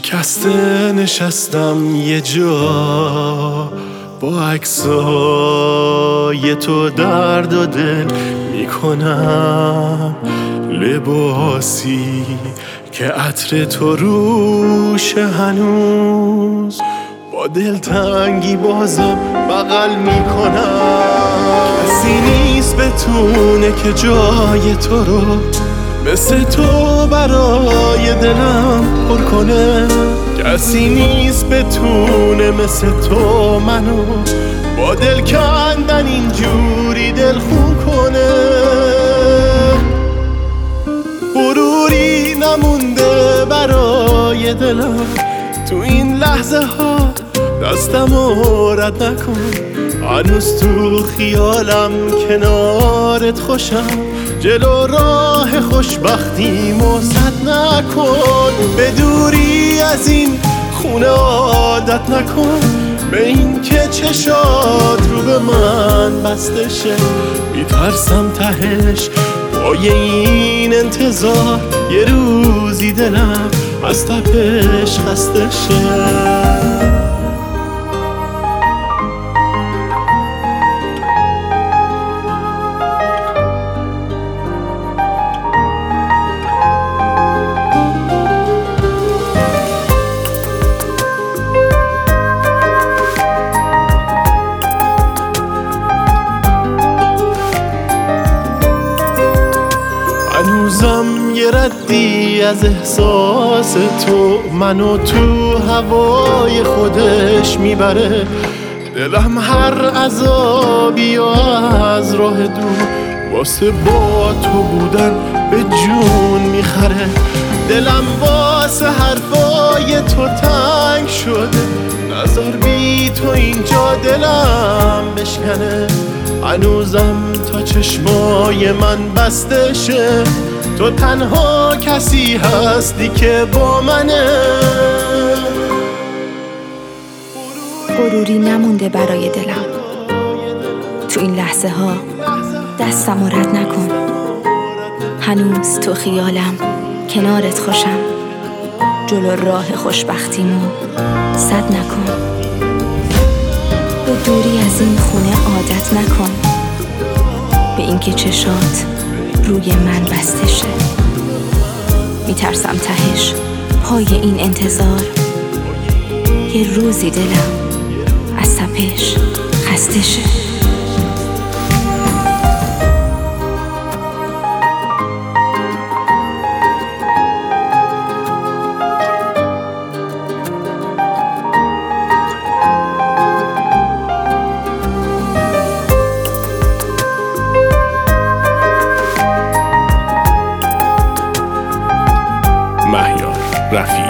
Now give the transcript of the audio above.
شکسته نشستم یه جا، با عکسای تو درد و دل میکنم. لباسی که عطر تو روش هنوز، با دلتنگی بازم بغل میکنم. کسی نیست بتونه که جای تو رو مثل تو برای دلم پر کنه. کسی نیست بتونه مثل تو منو با دل کندن اینجوری دلخون کنه. غروری نمونده برای دلم تو این لحظه ها، دستمو رد نکن. هنوز تو خیالم کنارت خوشم، جلو راه خوشبختیمو سد نکن. به دوری از این خونه عادت نکن، به این که چشات رو به من بسته شه. میترسم تهش پای این انتظار یه روزی دلم از تپش خسته شه. هنوزم یه ردی از احساس تو منو تو هوای خودش میبره. دلم هر عذابی و از راه دور واسه با تو بودن به جون میخره. دلم واسه حرفای تو تنگ شده، نذار بی تو اینجا دلم بشکنه. هنوزم تا چشمای من بسته شه، تو تنها کسی هستی که با منه. غروری نمونده برای دلم تو این لحظه ها، دستمو رد نکن. هنوز تو خیالم کنارت خوشم، جلو راه خوشبختیمو سد نکن. به دوری از این خونه عادت نکن، به اینکه چشات روی من بسته شه. میترسم تهش پای این انتظار یه روزی دلم از تپش خسته شه. مهیار رفیعی.